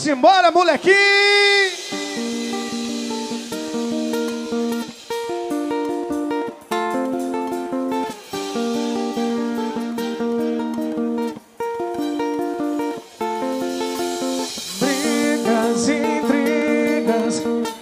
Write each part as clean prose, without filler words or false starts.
Simbora, molequinho! Brigas, intrigas,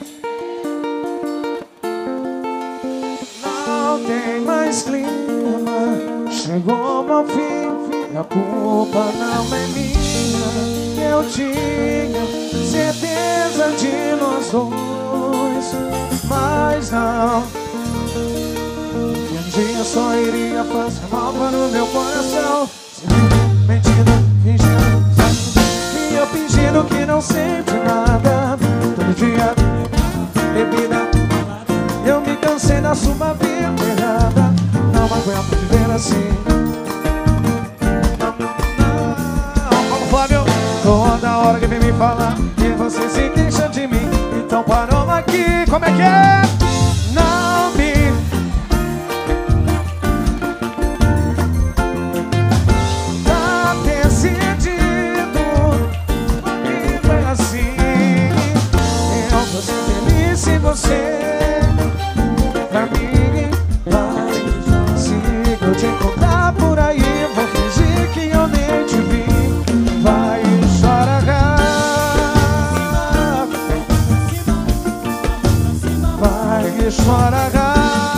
não tem mais clima. Chegou ao fim, a culpa não é minha. Eu tinha certeza de nós dois, mas não. Que um dia só iria fazer mal para o meu coração. Mentindo, fingindo, e eu fingindo que não sente nada. Todo dia, bebida, eu me cansei da sua vida errada. Não aguento viver assim. Vamos, Flávio! Toda hora que vem me falar que você se queixa de mim, então parou aqui. Como é que é? Não me... Tá decidido, comigo é assim. Eu vou ser feliz se você pra mim vai. Se eu te encontrar por aí, vou fingir que eu nem te vi. Vai chorar, vai chorar.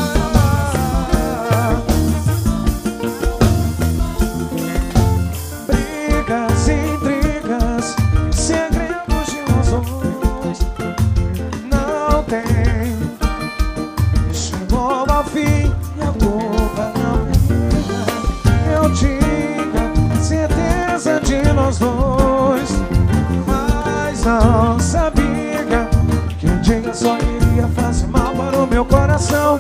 Brigas, intrigas, segredos de nós dois não tem. Chegou ao fim e a culpa não é minha. Eu tinha certeza de nós dois, mas não sabia que um dia só iria fazer mal para o meu coração.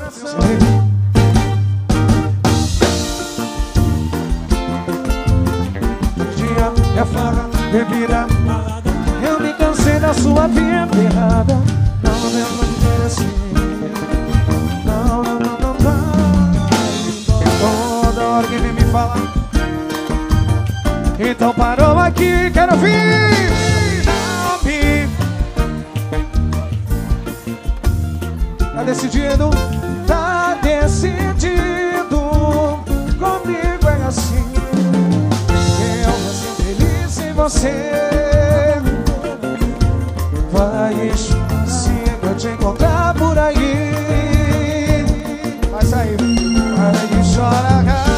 Dia é farra, bebida, eu me cansei da sua vida errada. Não lembro de viver assim. Não, não, não, não, não. Toda hora que vem me falar, então parou aqui, quero ouvir. Não me... Tá decidido? Tá decidido. Comigo é assim. Eu vou ser feliz sem você. Vai se eu te encontrar por aí. Vai sair. Vai chorar.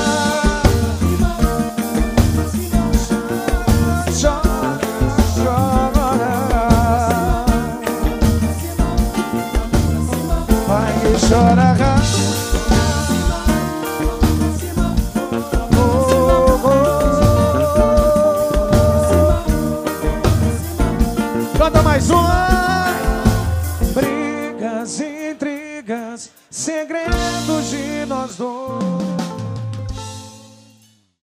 Chora, Canta mais uma! brigas, intrigas, segredos de nós dois.